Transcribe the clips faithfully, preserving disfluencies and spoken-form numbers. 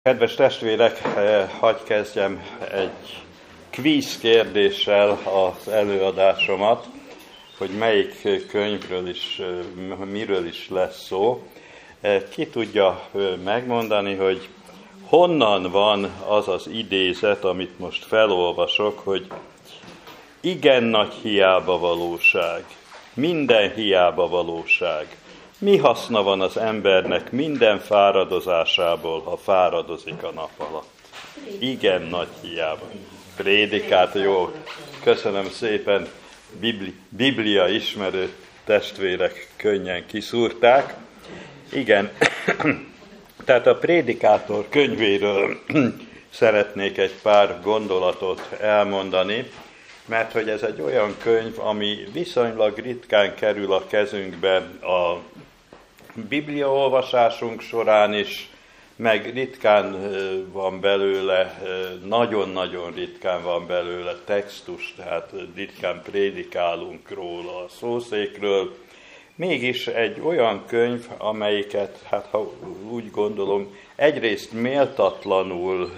Kedves testvérek, hadd kezdjem egy kvíz kérdéssel az előadásomat, hogy melyik könyvről is, miről is lesz szó. Ki tudja megmondani, hogy honnan van az az idézet, amit most felolvasok, hogy igen nagy hiába valóság, minden hiába valóság. Mi haszna van az embernek minden fáradozásából, ha fáradozik a nap alatt? Igen nagy hiába. Prédikát, jó. Köszönöm szépen, Bibli, Biblia ismerő testvérek könnyen kiszúrták. Igen, tehát a Prédikátor könyvéről szeretnék egy pár gondolatot elmondani, mert hogy ez egy olyan könyv, ami viszonylag ritkán kerül a kezünkbe a bibliaolvasásunk során is, meg ritkán van belőle, nagyon-nagyon ritkán van belőle textus, tehát ritkán prédikálunk róla a szószékről. Mégis egy olyan könyv, amelyiket, hát ha úgy gondolom, egyrészt méltatlanul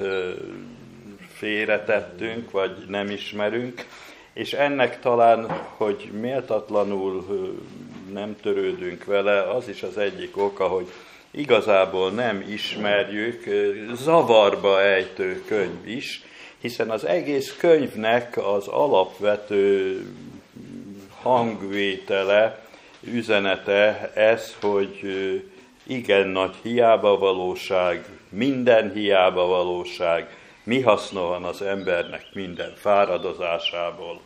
félretettünk, vagy nem ismerünk, és ennek talán, hogy méltatlanul nem törődünk vele, az is az egyik oka, hogy igazából nem ismerjük, zavarba ejtő könyv is, hiszen az egész könyvnek az alapvető hangvétele, üzenete ez, hogy igen nagy hiába valóság, minden hiába valóság, mi haszna van az embernek minden fáradozásából.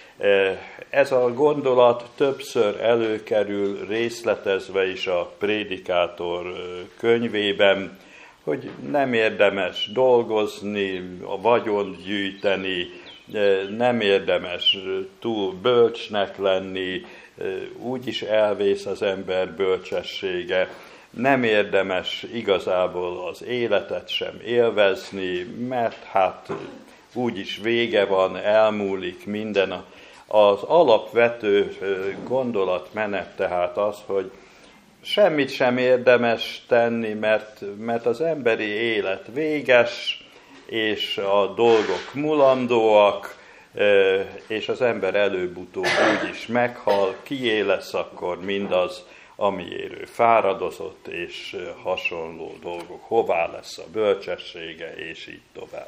Ez a gondolat többször előkerül részletezve is a Prédikátor könyvében, hogy nem érdemes dolgozni, a vagyont gyűjteni, nem érdemes túl bölcsnek lenni, úgyis elvész az ember bölcsessége, nem érdemes igazából az életet sem élvezni, mert hát úgyis vége van, elmúlik minden. Az alapvető gondolatmenet tehát az, hogy semmit sem érdemes tenni, mert, mert az emberi élet véges, és a dolgok mulandóak, és az ember előbb-utóbb úgyis meghal, kié lesz akkor mindaz, amiért ő fáradozott, és hasonló dolgok, hová lesz a bölcsessége, és így tovább.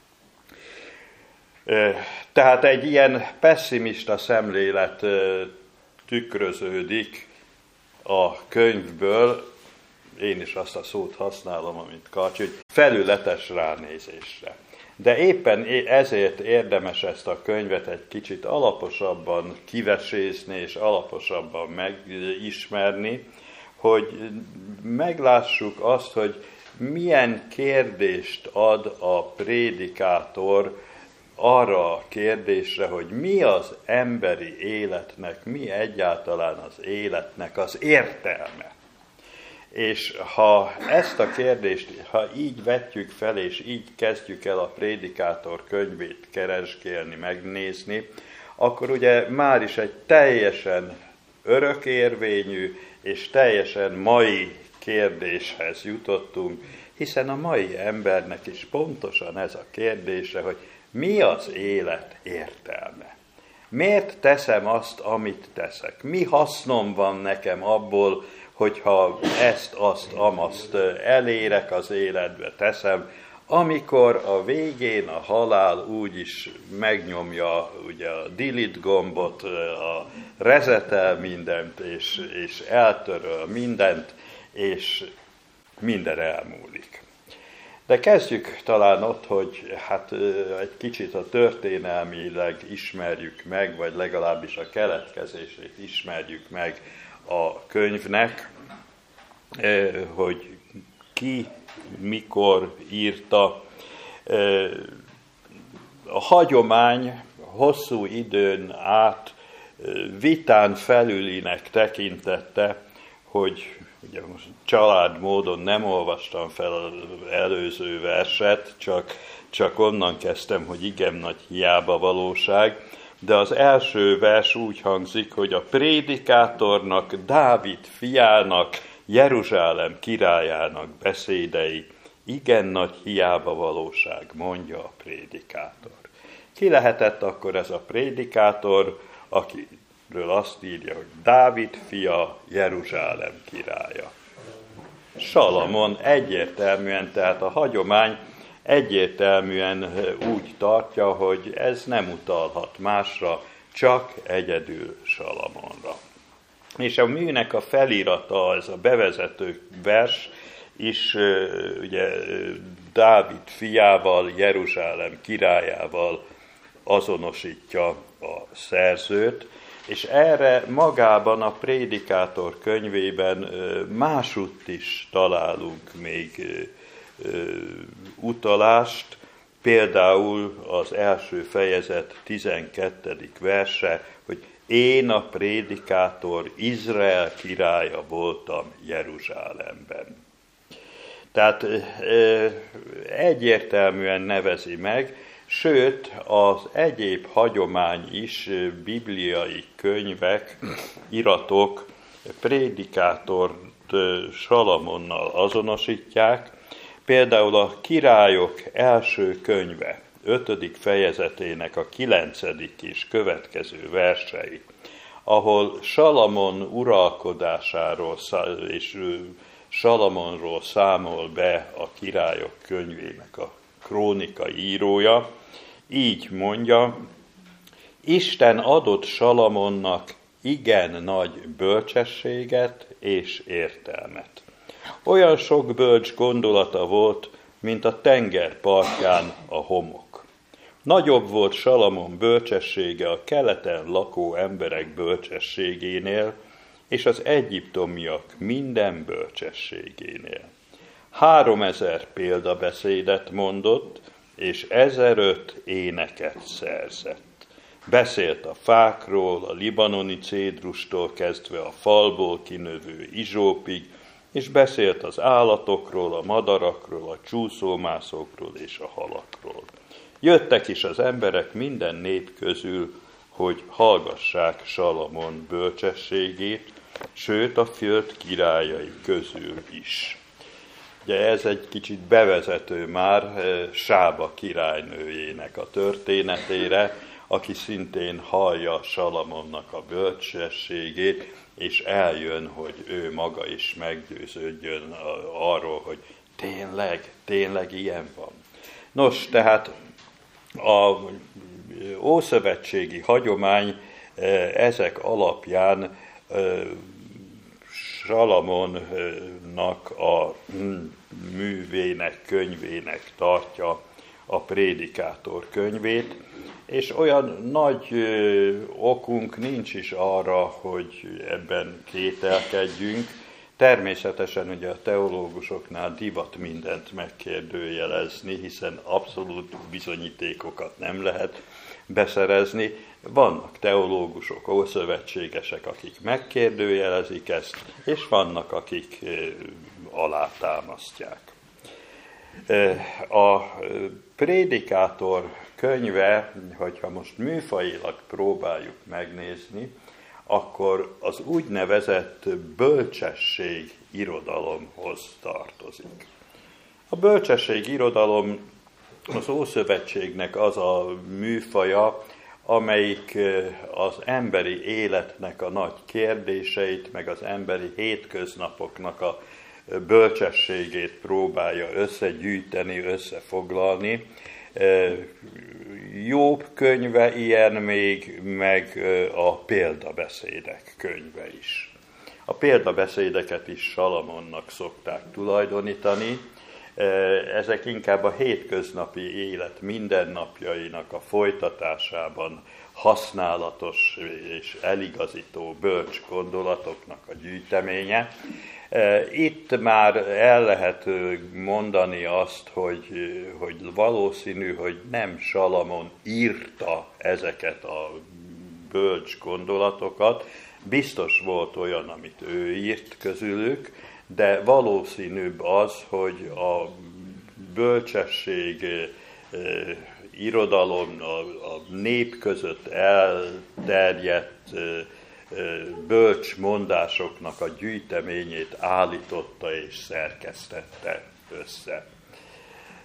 Tehát egy ilyen pesszimista szemlélet tükröződik a könyvből, én is azt a szót használom, amit Karcsi, hogy felületes ránézésre. De éppen ezért érdemes ezt a könyvet egy kicsit alaposabban kivesézni és alaposabban megismerni, hogy meglássuk azt, hogy milyen kérdést ad a prédikátor arra a kérdésre, hogy mi az emberi életnek, mi egyáltalán az életnek az értelme. És ha ezt a kérdést, ha így vetjük fel, és így kezdjük el a Prédikátor könyvét keresgélni, megnézni, akkor ugye már is egy teljesen örökérvényű és teljesen mai kérdéshez jutottunk, hiszen a mai embernek is pontosan ez a kérdése, hogy mi az élet értelme? Miért teszem azt, amit teszek? Mi hasznom van nekem abból, hogyha ezt, azt, amazt elérek az életbe, teszem, amikor a végén a halál úgyis megnyomja ugye a delete gombot, a resetel mindent, és, és eltöröl mindent, és minden elmúlik. De kezdjük talán ott, hogy hát egy kicsit a történelmileg ismerjük meg, vagy legalábbis a keletkezését ismerjük meg a könyvnek, hogy ki, mikor írta. A hagyomány hosszú időn át vitán felülinek tekintette, hogy ugye most családmódon nem olvastam fel az előző verset, csak, csak onnan kezdtem, hogy igen nagy hiába valóság, de az első vers úgy hangzik, hogy a prédikátornak, Dávid fiának, Jeruzsálem királyának beszédei igen nagy hiába valóság, mondja a prédikátor. Ki lehetett akkor ez a prédikátor, akiről azt írja, hogy Dávid fia, Jeruzsálem királya? Salamon egyértelműen, tehát a hagyomány egyértelműen úgy tartja, hogy ez nem utalhat másra, csak egyedül Salamonra. És a műnek a felirata, ez a bevezető vers is ugye Dávid fiával, Jeruzsálem királyával azonosítja a szerzőt, és erre magában a prédikátor könyvében másutt is találunk még utalást, például az első fejezet tizenkettedik verse, hogy én a prédikátor, Izrael királya voltam Jeruzsálemben. Tehát egyértelműen nevezi meg, sőt, az egyéb hagyomány is, bibliai könyvek, iratok prédikátort Salamonnal azonosítják, például a Királyok első könyve, ötödik fejezetének a kilencedik és következő versei, ahol Salamon uralkodásáról és Salamonról számol be a Királyok könyvének a krónika írója, így mondja, Isten adott Salamonnak igen nagy bölcsességet és értelmet. Olyan sok bölcs gondolata volt, mint a tenger partján a homok. Nagyobb volt Salamon bölcsessége a keleten lakó emberek bölcsességénél, és az egyiptomiak minden bölcsességénél. Háromezer példabeszédet mondott, és ezeröt éneket szerzett. Beszélt a fákról, a libanoni cédrustól kezdve a falból kinövő izsópig, és beszélt az állatokról, a madarakról, a csúszómászókról és a halakról. Jöttek is az emberek minden nép közül, hogy hallgassák Salamon bölcsességét, sőt a föld királyai közül is. Ugye ez egy kicsit bevezető már Sába királynőjének a történetére, aki szintén hallja Salamonnak a bölcsességét, és eljön, hogy ő maga is meggyőződjön arról, hogy tényleg, tényleg ilyen van. Nos, tehát a ószövetségi hagyomány ezek alapján Salamonnak a művének, könyvének tartja a prédikátor könyvét, és olyan nagy ö, okunk nincs is arra, hogy ebben kételkedjünk. Természetesen ugye a teológusoknál divat mindent megkérdőjelezni, hiszen abszolút bizonyítékokat nem lehet beszerezni. Vannak teológusok, ószövetségesek, akik megkérdőjelezik ezt, és vannak, akik ö, alátámasztják. A prédikátor könyve, hogyha most műfajilag próbáljuk megnézni, akkor az úgynevezett bölcsesség irodalomhoz tartozik. A bölcsesség irodalom az Ószövetségnek az a műfaja, amelyik az emberi életnek a nagy kérdéseit, meg az emberi hétköznapoknak a bölcsességét próbálja összegyűjteni, összefoglalni. Jobb könyve ilyen még, meg a példabeszédek könyve is. A példabeszédeket is Salamonnak szokták tulajdonítani. Ezek inkább a hétköznapi élet mindennapjainak a folytatásában használatos és eligazító bölcs gondolatoknak a gyűjteménye. Itt már el lehet mondani azt, hogy, hogy valószínű, hogy nem Salamon írta ezeket a bölcs gondolatokat, biztos volt olyan, amit ő írt közülük, de valószínűbb az, hogy a bölcsesség irodalom, a, a nép között elterjedt bölcs mondásoknak a gyűjteményét állította és szerkesztette össze.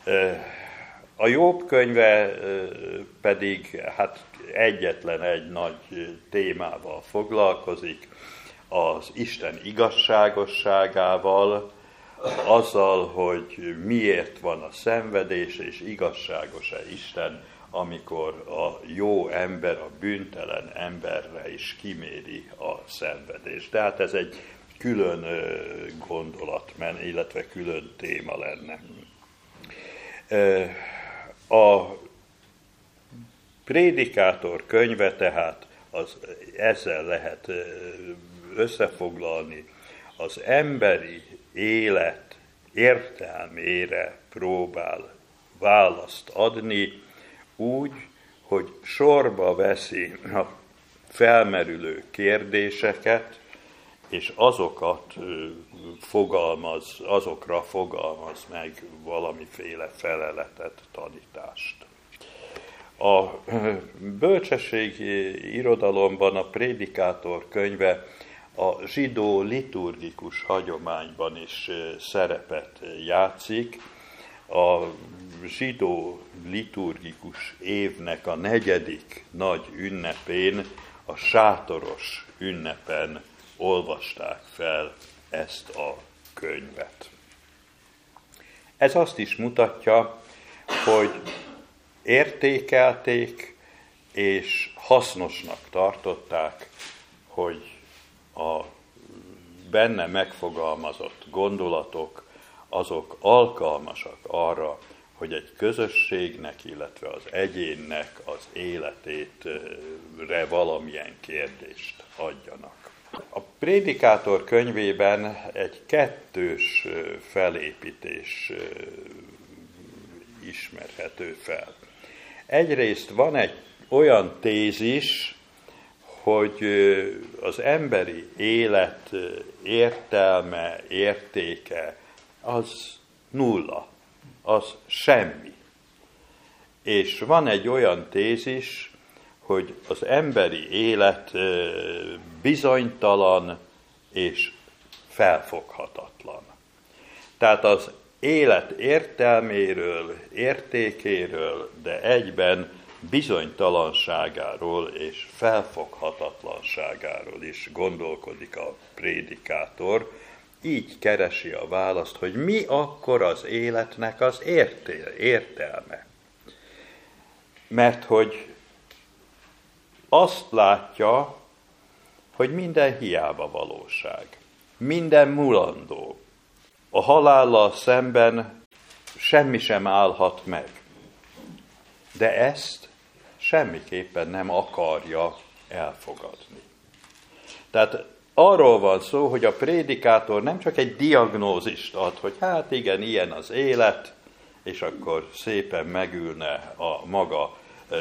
A Jobb könyve pedig hát egyetlen egy nagy témával foglalkozik, az Isten igazságosságával, azzal, hogy miért van a szenvedés, és igazságos-e Isten, amikor a jó ember, a bűntelen emberre is kiméri a szenvedést. De hát ez egy külön gondolat, illetve külön téma lenne. A Prédikátor könyve tehát az, ezzel lehet összefoglalni, az emberi élet értelmére próbál választ adni, úgy, hogy sorba veszi a felmerülő kérdéseket, és azokat fogalmaz, azokra fogalmaz meg valamiféle feleletet, tanítást. A bölcsességi irodalomban a Prédikátor könyve a zsidó liturgikus hagyományban is szerepet játszik. A zsidó liturgikus évnek a negyedik nagy ünnepén, a sátoros ünnepen olvasták fel ezt a könyvet. Ez azt is mutatja, hogy értékelték és hasznosnak tartották, hogy a benne megfogalmazott gondolatok, azok alkalmasak arra, hogy egy közösségnek, illetve az egyénnek az életétre valamilyen kérdést adjanak. A Prédikátor könyvében egy kettős felépítés ismerhető fel. Egyrészt van egy olyan tézis, hogy az emberi élet értelme, értéke az nulla, az semmi. És van egy olyan tézis, hogy az emberi élet bizonytalan és felfoghatatlan. Tehát az élet értelméről, értékéről, de egyben bizonytalanságáról és felfoghatatlanságáról is gondolkodik a prédikátor. Így keresi a választ, hogy mi akkor az életnek az értelme. Mert hogy azt látja, hogy minden hiába valóság, minden mulandó. A halállal szemben semmi sem állhat meg. De ezt semmiképpen nem akarja elfogadni. Tehát arról van szó, hogy a prédikátor nem csak egy diagnózist ad, hogy hát igen, ilyen az élet, és akkor szépen megülne a maga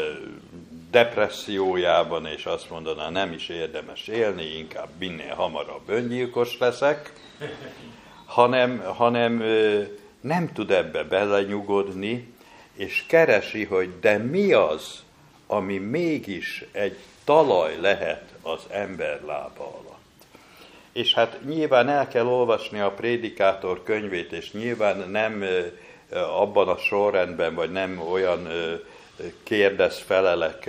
depressziójában, és azt mondaná, nem is érdemes élni, inkább minél hamarabb öngyilkos leszek, hanem, hanem nem tud ebbe belenyugodni, és keresi, hogy de mi az, ami mégis egy talaj lehet az ember lába alatt. És hát nyilván el kell olvasni a Prédikátor könyvét, és nyilván nem abban a sorrendben, vagy nem olyan kérdez-felelek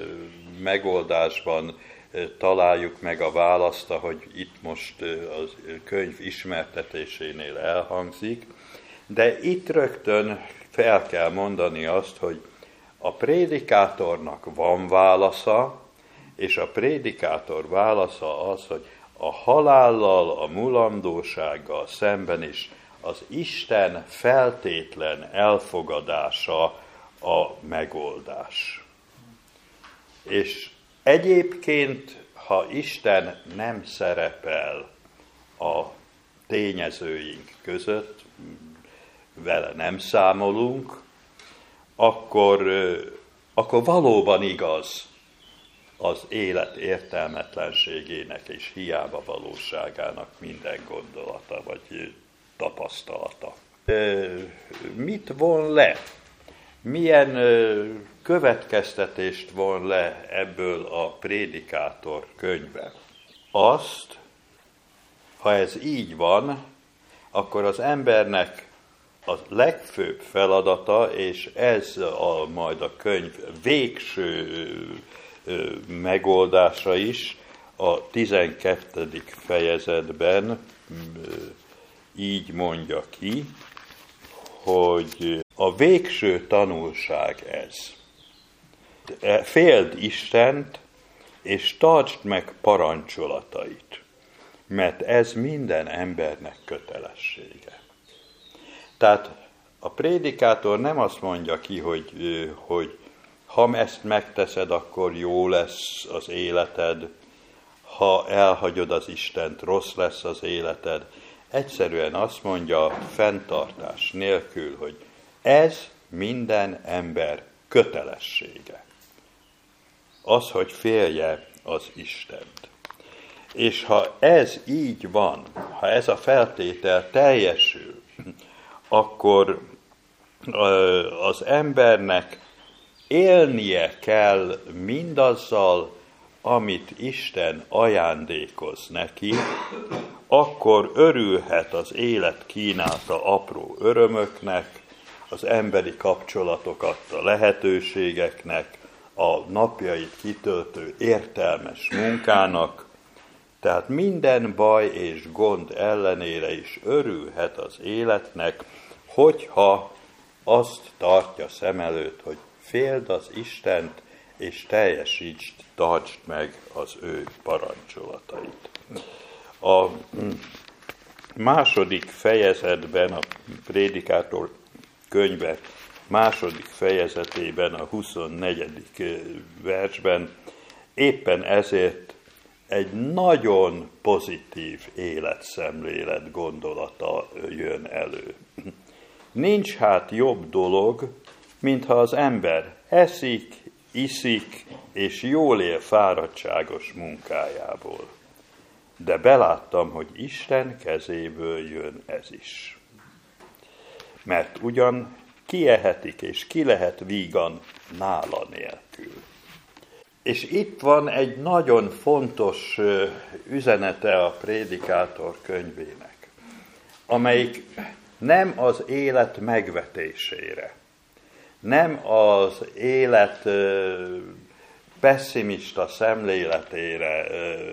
megoldásban találjuk meg a választ, hogy itt most a könyv ismertetésénél elhangzik, de itt rögtön fel kell mondani azt, hogy a prédikátornak van válasza, és a prédikátor válasza az, hogy a halállal, a mulandósággal szemben is az Isten feltétlen elfogadása a megoldás. És egyébként, ha Isten nem szerepel a tényezőink között, vele nem számolunk, akkor, akkor valóban igaz az élet értelmetlenségének és hiába valóságának minden gondolata vagy tapasztalata. Mit von le? Milyen következtetést von le ebből a Prédikátor könyve? Azt, ha ez így van, akkor az embernek a legfőbb feladata, és ez a, majd a könyv végső megoldása is, a tizenkettedik fejezetben így mondja ki, hogy a végső tanulság ez. Féld Istent, és tartsd meg parancsolatait, mert ez minden embernek kötelessége. Tehát a prédikátor nem azt mondja ki, hogy, hogy ha ezt megteszed, akkor jó lesz az életed, ha elhagyod az Istent, rossz lesz az életed. Egyszerűen azt mondja fenntartás nélkül, hogy ez minden ember kötelessége. Az, hogy félje az Istent. És ha ez így van, ha ez a feltétel teljesül, akkor az embernek élnie kell mindazzal, amit Isten ajándékoz neki, akkor örülhet az élet kínálta apró örömöknek, az emberi kapcsolatokat a lehetőségeknek, a napjait kitöltő értelmes munkának, tehát minden baj és gond ellenére is örülhet az életnek, hogyha azt tartja szem előtt, hogy féld az Istent, és teljesítsd, tartsd meg az ő parancsolatait. A második fejezetben, a prédikátor könyve második fejezetében, a huszonnegyedik versben éppen ezért egy nagyon pozitív életszemlélet gondolata jön elő. Nincs hát jobb dolog, mintha az ember eszik, iszik, és jól él fáradtságos munkájából. De beláttam, hogy Isten kezéből jön ez is. Mert ugyan kiehetik, és ki lehet vígan nála nélkül. És itt van egy nagyon fontos üzenete a prédikátor könyvének, amelyik nem az élet megvetésére, nem az élet pesszimista szemléletére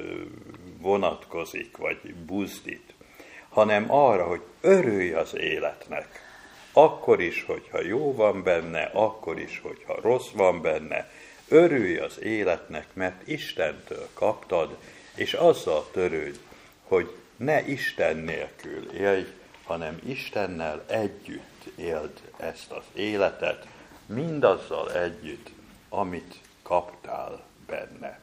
vonatkozik, vagy buzdít, hanem arra, hogy örülj az életnek, akkor is, hogyha jó van benne, akkor is, hogyha rossz van benne, örülj az életnek, mert Istentől kaptad, és azzal törődj, hogy ne Isten nélkül élj, hanem Istennel együtt éld ezt az életet, mindazzal együtt, amit kaptál benne.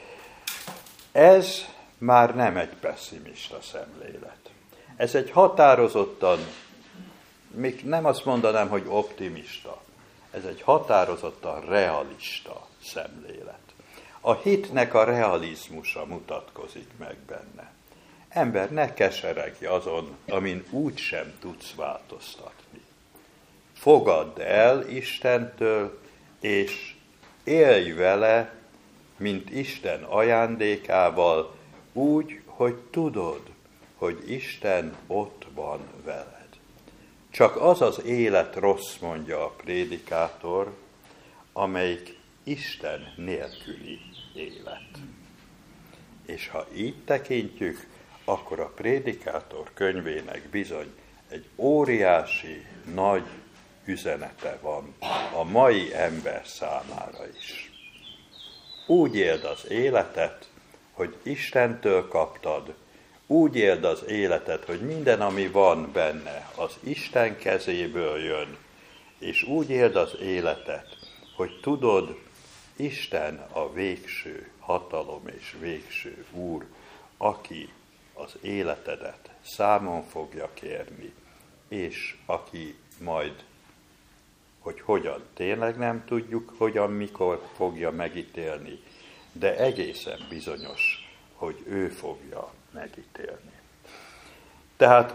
Ez már nem egy pesszimista szemlélet. Ez egy határozottan, még nem azt mondanám, hogy optimista, ez egy határozottan realista szemlélet. A hitnek a realizmusa mutatkozik meg benne. Ember, ne keseregj azon, amin úgysem tudsz változtatni. Fogadd el Istentől, és élj vele, mint Isten ajándékával, úgy, hogy tudod, hogy Isten ott van veled. Csak az az élet rossz, mondja a prédikátor, amelyik Isten nélküli élet. És ha így tekintjük, akkor a prédikátor könyvének bizony egy óriási, nagy üzenete van a mai ember számára is. Úgy éld az életet, hogy Istentől kaptad, úgy éld az életet, hogy minden, ami van benne, az Isten kezéből jön, és úgy éld az életet, hogy tudod, Isten a végső hatalom és végső Úr, aki az életedet számon fogja kérni, és aki majd, hogy hogyan, tényleg nem tudjuk, hogyan, mikor fogja megítélni, de egészen bizonyos, hogy ő fogja megítélni. Tehát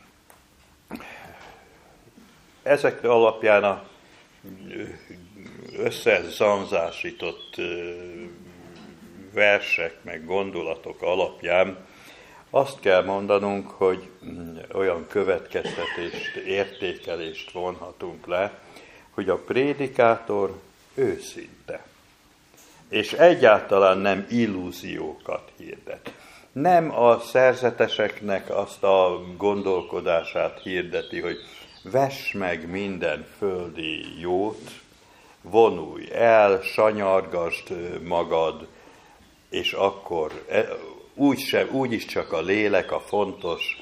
ezek alapján a összezanzásított versek meg gondolatok alapján azt kell mondanunk, hogy olyan következtetést, értékelést vonhatunk le, hogy a prédikátor őszinte, és egyáltalán nem illúziókat hirdet. Nem a szerzeteseknek azt a gondolkodását hirdeti, hogy vess meg minden földi jót, vonulj el, sanyargasd magad, és akkor úgysem, úgyis csak a lélek a fontos,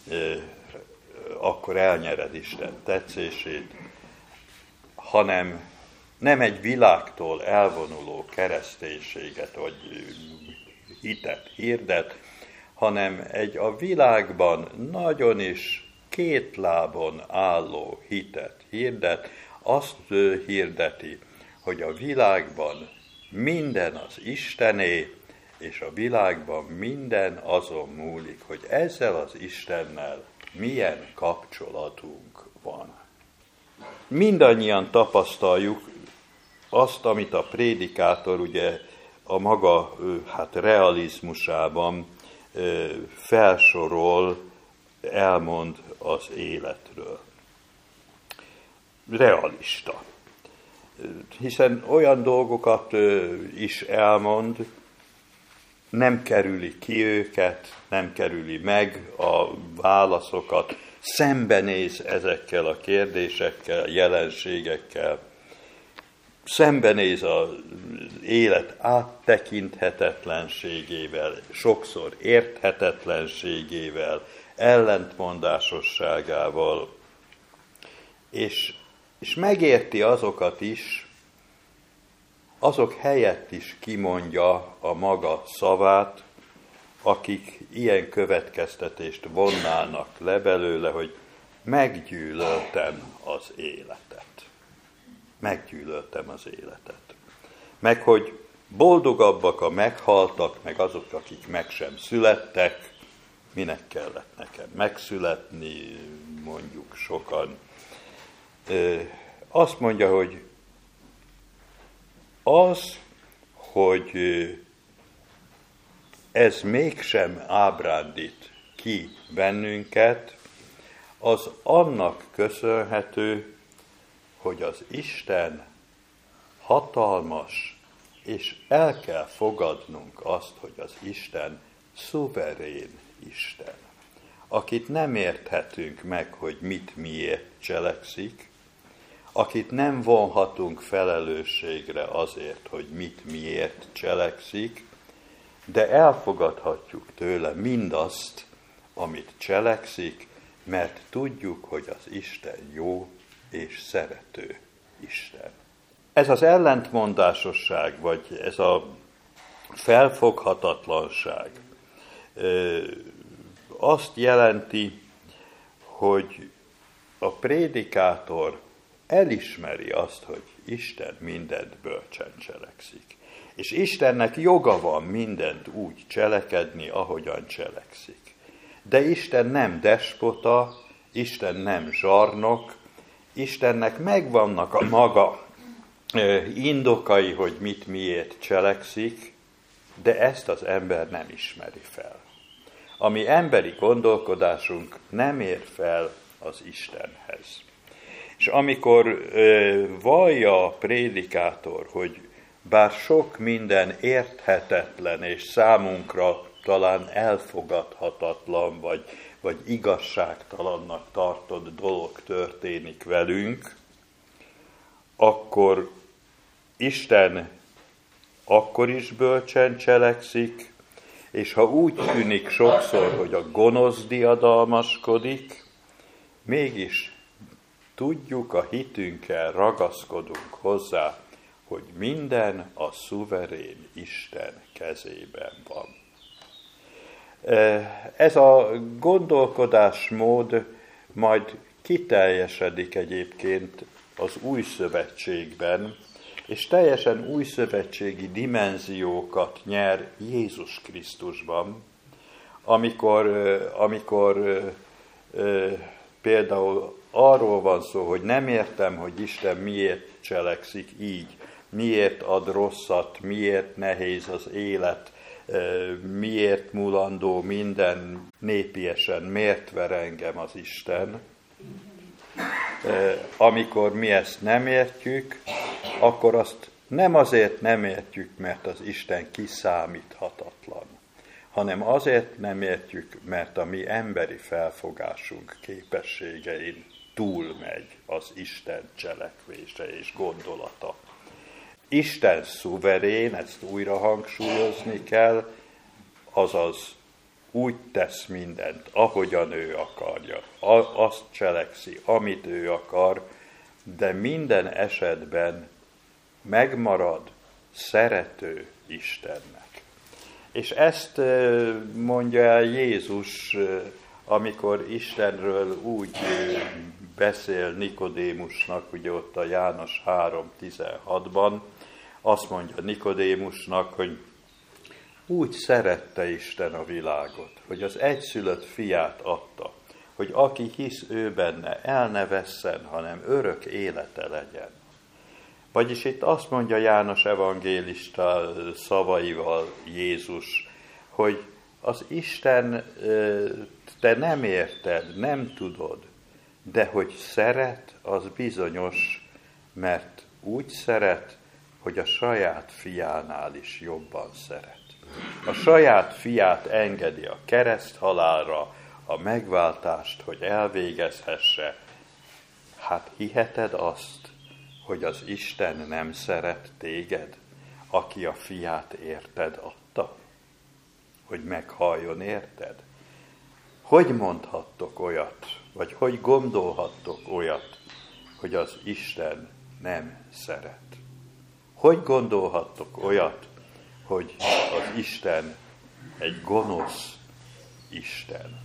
akkor elnyered Isten tetszését, hanem nem egy világtól elvonuló kereszténységet vagy hitet hirdet, hanem egy a világban nagyon is két lábon álló hitet hirdet, azt hirdeti, hogy a világban minden az Istené, és a világban minden azon múlik, hogy ezzel az Istennel milyen kapcsolatunk van. Mindannyian tapasztaljuk azt, amit a prédikátor ugye a maga hát realizmusában felsorol, elmond az életről. Realista. Hiszen olyan dolgokat is elmond, nem kerüli ki őket, nem kerüli meg a válaszokat, szembenéz ezekkel a kérdésekkel, jelenségekkel, szembenéz az élet áttekinthetetlenségével, sokszor érthetetlenségével, ellentmondásosságával, és, és megérti azokat is, azok helyett is kimondja a maga szavát, akik ilyen következtetést vonnának le belőle, hogy meggyűlöltem az életet. Meggyűlöltem az életet. Meg, hogy boldogabbak a meghaltak, meg azok, akik meg sem születtek, minek kellett nekem megszületni, mondjuk sokan. Azt mondja, hogy az, hogy ez mégsem ábrándít ki bennünket, az annak köszönhető, hogy az Isten hatalmas, és el kell fogadnunk azt, hogy az Isten szuverén Isten, akit nem érthetünk meg, hogy mit miért cselekszik, akit nem vonhatunk felelősségre azért, hogy mit miért cselekszik, de elfogadhatjuk tőle mindazt, amit cselekszik, mert tudjuk, hogy az Isten jó és szerető Isten. Ez az ellentmondásosság, vagy ez a felfoghatatlanság azt jelenti, hogy a prédikátor elismeri azt, hogy Isten mindent bölcsen cselekszik. És Istennek joga van mindent úgy cselekedni, ahogyan cselekszik. De Isten nem despota, Isten nem zsarnok, Istennek megvannak a maga indokai, hogy mit miért cselekszik, de ezt az ember nem ismeri fel. A mi emberi gondolkodásunk nem ér fel az Istenhez. És amikor ö, vallja a prédikátor, hogy bár sok minden érthetetlen és számunkra talán elfogadhatatlan, vagy, vagy igazságtalannak tartott dolog történik velünk, akkor Isten akkor is bölcsen cselekszik, és ha úgy tűnik sokszor, hogy a gonosz diadalmaskodik, mégis tudjuk, a hitünkkel ragaszkodunk hozzá, hogy minden a szuverén Isten kezében van. Ez a gondolkodásmód majd kiteljesedik egyébként az új szövetségben, és teljesen új szövetségi dimenziókat nyer Jézus Krisztusban, amikor, amikor például arról van szó, hogy nem értem, hogy Isten miért cselekszik így, miért ad rosszat, miért nehéz az élet, miért múlandó minden, népiesen miért ver engem az Isten. Amikor mi ezt nem értjük, akkor azt nem azért nem értjük, mert az Isten kiszámíthatatlan, hanem azért nem értjük, mert a mi emberi felfogásunk képességein túlmegy az Isten cselekvése és gondolata. Isten szuverén, ezt újra hangsúlyozni kell, azaz úgy tesz mindent, ahogyan ő akarja. Azt cselekszi, amit ő akar, de minden esetben megmarad szerető Istennek. És ezt mondja el Jézus, amikor Istenről úgy beszél Nikodémusnak, ugye ott a János három tizenhatban, azt mondja Nikodémusnak, hogy úgy szerette Isten a világot, hogy az egyszülött fiát adta, hogy aki hisz ő benne, el ne vesszen, hanem örök élete legyen. Vagyis itt azt mondja János evangélista szavaival Jézus, hogy az Isten te nem érted, nem tudod, de hogy szeret, az bizonyos, mert úgy szeret, hogy a saját fiánál is jobban szeret. A saját fiát engedi a kereszthalálra, a megváltást, hogy elvégezhesse. Hát hiheted azt, hogy az Isten nem szeret téged, aki a fiát érted adta? Hogy meghalljon érted? Hogy mondhattok olyat, vagy hogy gondolhattok olyat, hogy az Isten nem szeret? Hogy gondolhattok olyat, hogy az Isten egy gonosz Isten?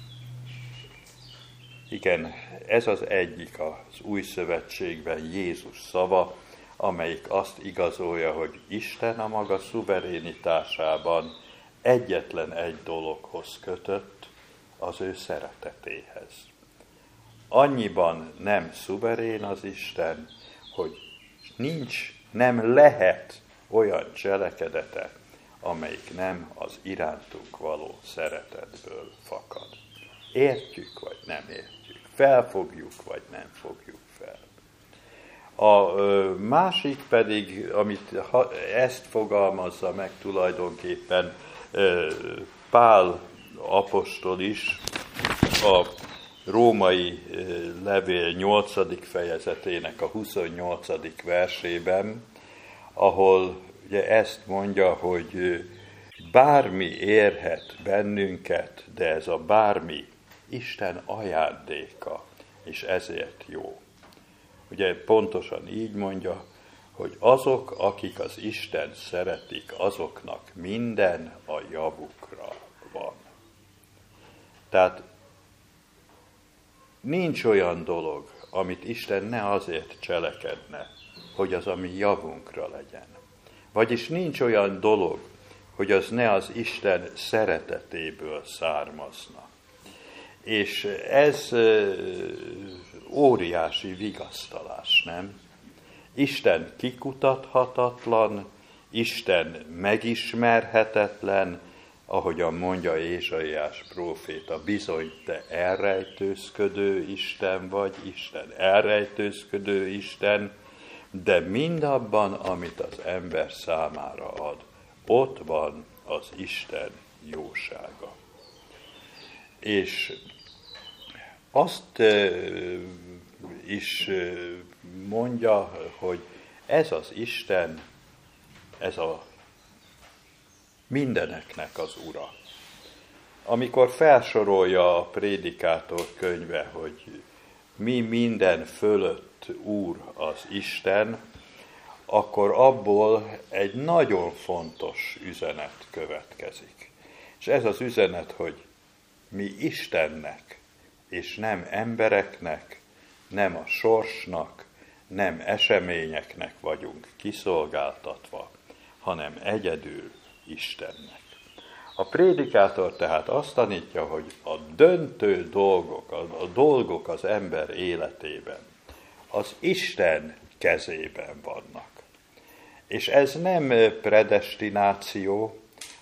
Igen, ez az egyik az új szövetségben Jézus szava, amelyik azt igazolja, hogy Isten a maga szuverénitásában egyetlen egy dologhoz kötött, az ő szeretetéhez. Annyiban nem szuverén az Isten, hogy nincs, nem lehet olyan cselekedete, amelyik nem az irántunk való szeretetből fakad. Értjük, vagy nem értjük, felfogjuk, vagy nem fogjuk fel. A másik pedig, amit ezt fogalmazza meg tulajdonképpen Pál apostol is a római levél nyolcadik fejezetének a huszonnyolcadik versében, ahol ugye ezt mondja, hogy bármi érhet bennünket, de ez a bármi Isten ajándéka, és ezért jó. Ugye pontosan így mondja, hogy azok, akik az Isten szeretik, azoknak minden a javukra van. Tehát nincs olyan dolog, amit Isten ne azért cselekedne, hogy az a mi javunkra legyen. Vagyis nincs olyan dolog, hogy az ne az Isten szeretetéből származna. És ez óriási vigasztalás, nem? Isten kikutathatatlan, Isten megismerhetetlen, ahogyan mondja Ézsaiás próféta, bizony te elrejtőzködő Isten vagy, Isten elrejtőzködő Isten, de mindabban, amit az ember számára ad, ott van az Isten jósága. És azt is mondja, hogy ez az Isten, ez a mindeneknek az ura. Amikor felsorolja a Prédikátor könyve, hogy mi minden fölött Úr az Isten, akkor abból egy nagyon fontos üzenet következik. És ez az üzenet, hogy mi Istennek, és nem embereknek, nem a sorsnak, nem eseményeknek vagyunk kiszolgáltatva, hanem egyedül Istennek. A prédikátor tehát azt tanítja, hogy a döntő dolgok, a, a dolgok az ember életében, az Isten kezében vannak. És ez nem predestináció,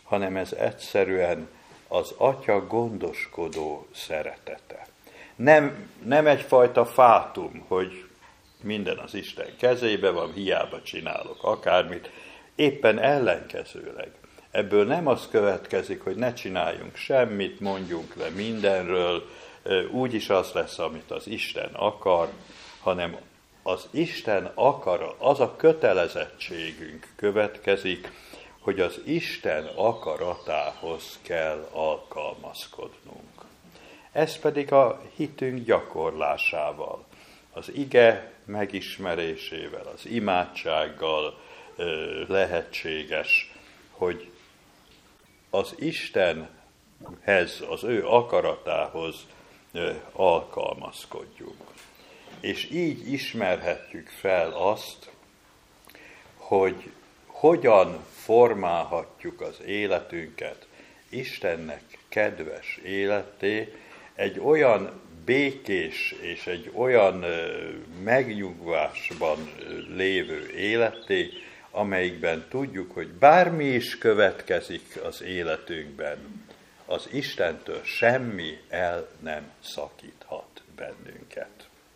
hanem ez egyszerűen az Atya gondoskodó szeretete. Nem, nem egyfajta fátum, hogy minden az Isten kezébe van, hiába csinálok akármit, éppen ellenkezőleg. Ebből nem az következik, hogy ne csináljunk semmit, mondjunk le mindenről, úgyis az lesz, amit az Isten akar, hanem az Isten akar, az a kötelezettségünk következik, hogy az Isten akaratához kell alkalmazkodnunk. Ez pedig a hitünk gyakorlásával, az ige megismerésével, az imádsággal lehetséges, hogy az Istenhez, az ő akaratához alkalmazkodjunk. És így ismerhetjük fel azt, hogy hogyan formálhatjuk az életünket Istennek kedves életté, egy olyan békés és egy olyan megnyugvásban lévő életté, amelyikben tudjuk, hogy bármi is következik az életünkben, az Istentől semmi el nem szakíthat bennünket.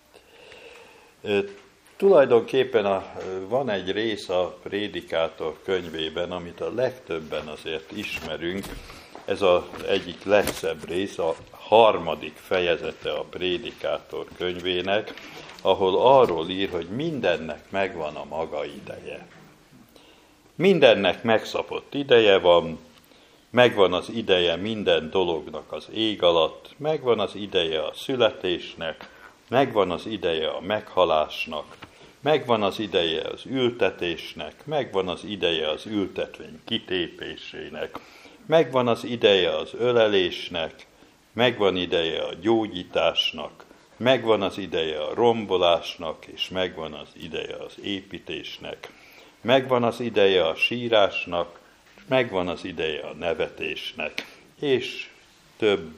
Tulajdonképpen a, van egy rész a Prédikátor könyvében, amit a legtöbben azért ismerünk. Ez az egyik legszebb rész, a harmadik fejezete a Prédikátor könyvének, ahol arról ír, hogy mindennek megvan a maga ideje. Mindennek megszabott ideje van, megvan az ideje minden dolognak az ég alatt, megvan az ideje a születésnek, megvan az ideje a meghalásnak, megvan az ideje az ültetésnek, megvan az ideje az ültetvény kitépésének, megvan az ideje az ölelésnek, megvan ideje a gyógyításnak, megvan az ideje a rombolásnak, és megvan az ideje az építésnek. Megvan az ideje a sírásnak, megvan az ideje a nevetésnek, és több,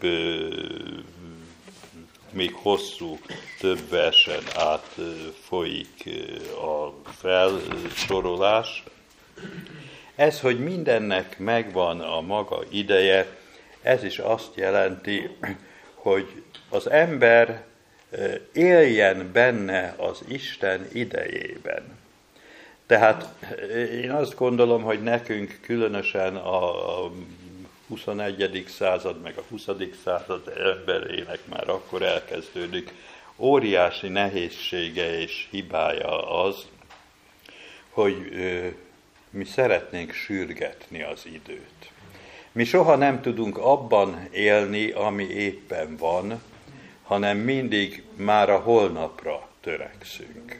még hosszú, több versen át folyik a felsorolás. Ez, hogy mindennek megvan a maga ideje, ez is azt jelenti, hogy az ember éljen benne az Isten idejében. Tehát én azt gondolom, hogy nekünk különösen a huszonegyedik század, meg a huszadik század emberének már akkor elkezdődik óriási nehézsége és hibája az, hogy mi szeretnénk sürgetni az időt. Mi soha nem tudunk abban élni, ami éppen van, hanem mindig már a holnapra törekszünk.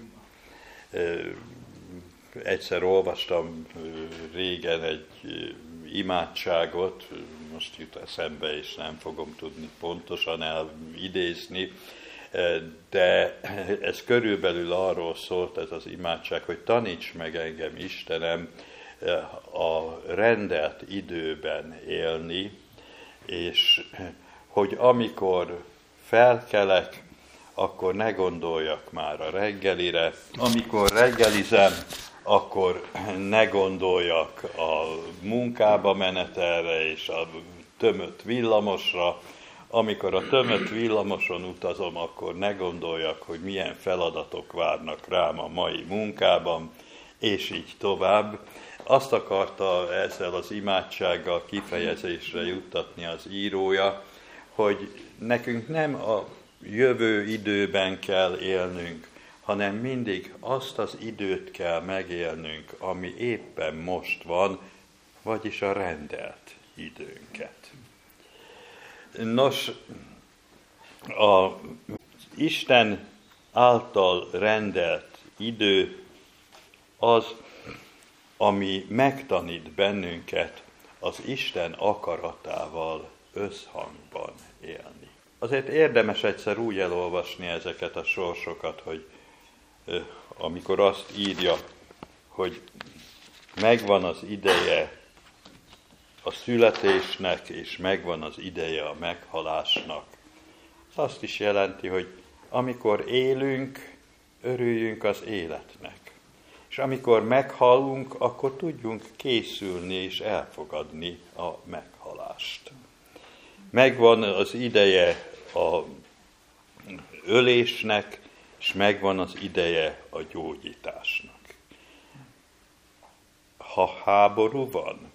Egyszer olvastam régen egy imádságot, most jut eszembe, és nem fogom tudni pontosan elidézni, de ez körülbelül arról szólt ez az imádság, hogy taníts meg engem, Istenem, a rendelt időben élni, és hogy amikor felkelek, akkor ne gondoljak már a reggelire, amikor reggelizem, akkor ne gondoljak a munkába menetelre és a tömött villamosra, amikor a tömött villamoson utazom, akkor ne gondoljak, hogy milyen feladatok várnak rám a mai munkában, és így tovább. Azt akarta ezzel az imádsággal kifejezésre juttatni az írója, hogy nekünk nem a jövő időben kell élnünk, hanem mindig azt az időt kell megélnünk, ami éppen most van, vagyis a rendelt időnket. Nos, az Isten által rendelt idő az, ami megtanít bennünket az Isten akaratával összhangban élni. Azért érdemes egyszer úgy elolvasni ezeket a sorsokat, hogy amikor azt írja, hogy megvan az ideje a születésnek, és megvan az ideje a meghalásnak. Azt is jelenti, hogy amikor élünk, örüljünk az életnek. És amikor meghalunk, akkor tudjunk készülni és elfogadni a meghalást. Megvan az ideje a ölésnek, és megvan az ideje a gyógyításnak. Ha háború van,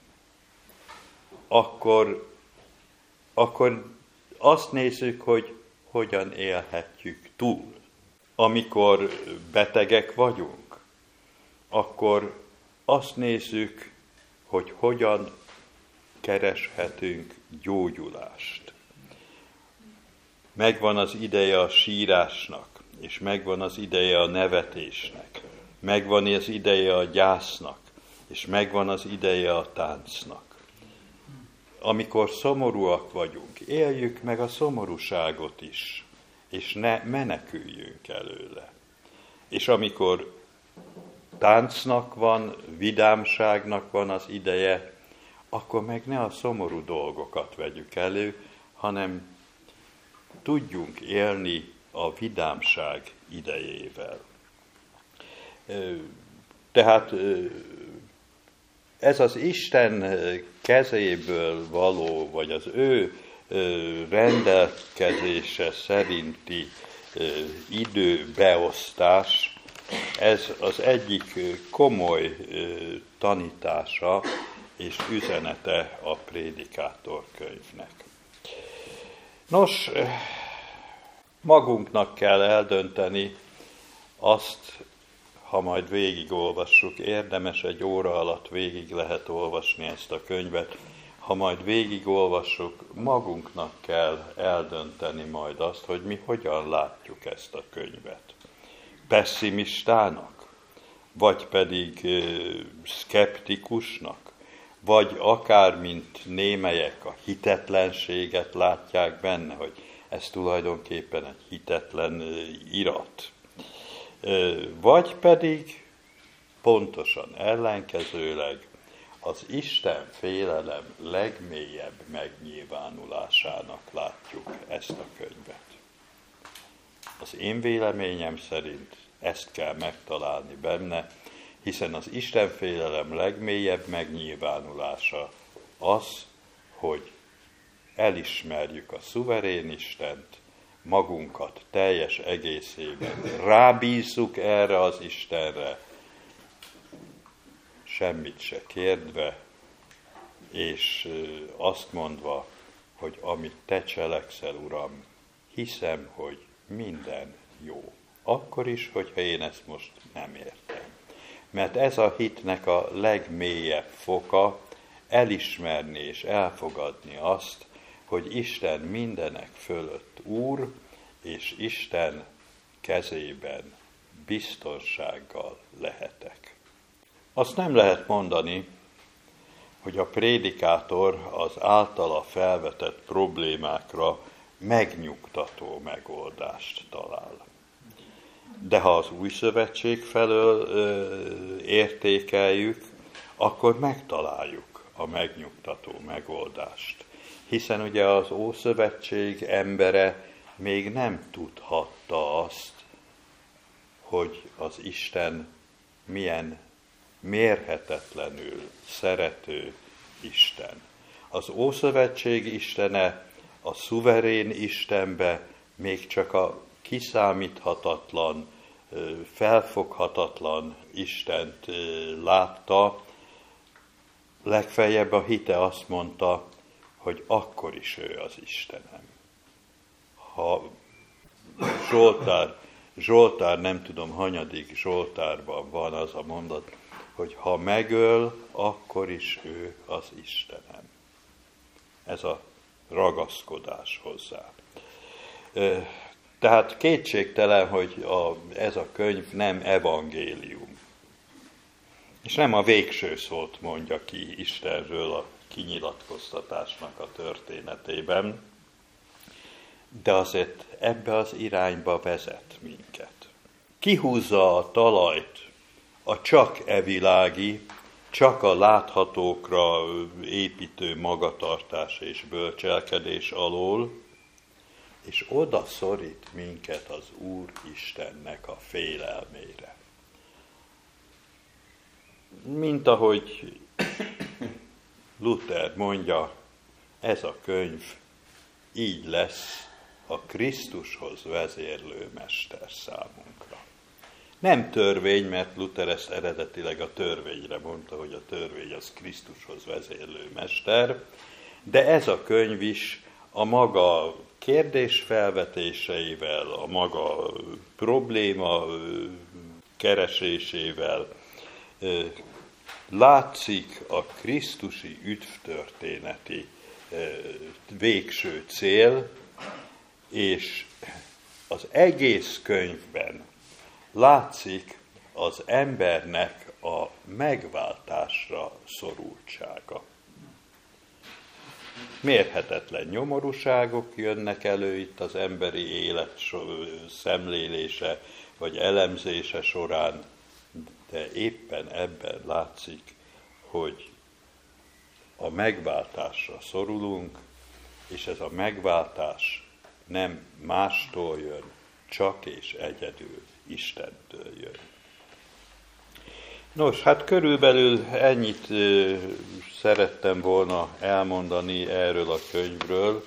akkor, akkor azt nézzük, hogy hogyan élhetjük túl. Amikor betegek vagyunk, akkor azt nézzük, hogy hogyan kereshetünk gyógyulást. Megvan az ideje a sírásnak, és megvan az ideje a nevetésnek, megvan az ideje a gyásznak, és megvan az ideje a táncnak. Amikor szomorúak vagyunk, éljük meg a szomorúságot is, és ne meneküljünk előle. És amikor táncnak van, vidámságnak van az ideje, akkor meg ne a szomorú dolgokat vegyük elő, hanem tudjunk élni a vidámság idejével. Tehát ez az Isten kezéből való, vagy az ő rendelkezése szerinti időbeosztás, ez az egyik komoly tanítása és üzenete a Prédikátor könyvnek. Nos, magunknak kell eldönteni azt, ha majd végigolvassuk, érdemes egy óra alatt végig lehet olvasni ezt a könyvet, ha majd végigolvassuk, magunknak kell eldönteni majd azt, hogy mi hogyan látjuk ezt a könyvet. Pessimistának, vagy pedig szkeptikusnak, vagy akár, mint némelyek, a hitetlenséget látják benne, hogy ez tulajdonképpen egy hitetlen irat. Vagy pedig pontosan ellenkezőleg az Isten félelem legmélyebb megnyilvánulásának látjuk ezt a könyvet. Az én véleményem szerint ezt kell megtalálni benne, hiszen az Isten félelem legmélyebb megnyilvánulása az, hogy elismerjük a szuverén Istent, magunkat teljes egészében rábízzuk erre az Istenre, semmit se kérdve, és azt mondva, hogy amit te cselekszel, Uram, hiszem, hogy minden jó. Akkor is, hogyha én ezt most nem értem. Mert ez a hitnek a legmélyebb foka, elismerni és elfogadni azt, hogy Isten mindenek fölött Úr, és Isten kezében biztonsággal lehetek. Azt nem lehet mondani, hogy a prédikátor az általa felvetett problémákra megnyugtató megoldást talál. De ha az új szövetség felől ö, értékeljük, akkor megtaláljuk a megnyugtató megoldást. Hiszen ugye az Ószövetség embere még nem tudhatta azt, hogy az Isten milyen mérhetetlenül szerető Isten. Az Ószövetség Istene a szuverén Istenbe még csak a kiszámíthatatlan, felfoghatatlan Istent látta, legfeljebb a hite azt mondta, hogy akkor is ő az Istenem. Ha Zsoltár, Zsoltár nem tudom, hanyadik Zsoltárban van az a mondat, hogy ha megöl, akkor is ő az Istenem. Ez a ragaszkodás hozzá. Tehát kétségtelen, hogy a, ez a könyv nem evangélium. És nem a végső szót mondja ki Istenről a kinyilatkoztatásnak a történetében, de azért ebbe az irányba vezet minket. Kihúzza a talajt a csak evilági, csak a láthatókra építő magatartás és bölcselkedés alól, és oda szorít minket az Úr Istennek a félelmére. mint ahogy Luther mondja, ez a könyv így lesz a Krisztushoz vezérlő mester számunkra. Nem törvény, mert Luther ezt eredetileg a törvényre mondta, hogy a törvény az Krisztushoz vezérlő mester, de ez a könyv is a maga kérdésfelvetéseivel, a maga probléma keresésével látszik a krisztusi üdvtörténeti végső cél, és az egész könyvben látszik az embernek a megváltásra szorultsága. Mérhetetlen nyomorúságok jönnek elő itt az emberi élet szemlélése vagy elemzése során, de éppen ebben látszik, hogy a megváltásra szorulunk, és ez a megváltás nem mástól jön, csak és egyedül Istentől jön. Nos, hát körülbelül ennyit szerettem volna elmondani erről a könyvről,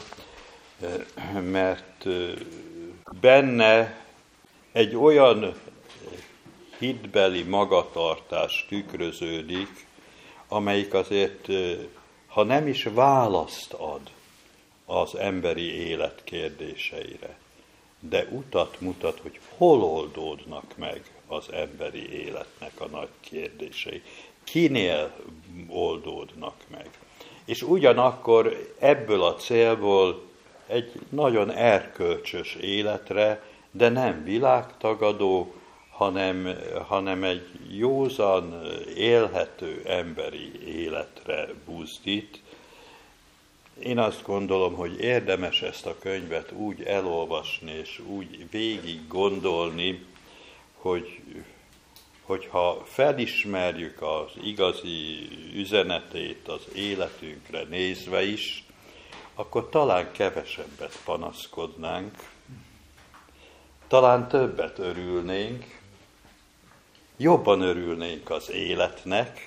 mert benne egy olyan hitbeli magatartás tükröződik, amelyik azért, ha nem is választ ad az emberi élet kérdéseire, de utat mutat, hogy hol oldódnak meg az emberi életnek a nagy kérdései. Kinél oldódnak meg. És ugyanakkor ebből a célból egy nagyon erkölcsös életre, de nem világtagadó, hanem, hanem egy józan, élhető emberi életre buzdít. Én azt gondolom, hogy érdemes ezt a könyvet úgy elolvasni, és úgy végig gondolni, hogy, hogyha felismerjük az igazi üzenetét az életünkre nézve is, akkor talán kevesebbet panaszkodnánk, talán többet örülnénk, jobban örülnénk az életnek,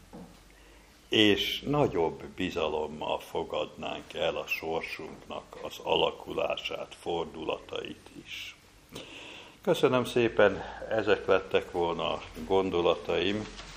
és nagyobb bizalommal fogadnánk el a sorsunknak az alakulását, fordulatait is. Köszönöm szépen, ezek lettek volna a gondolataim.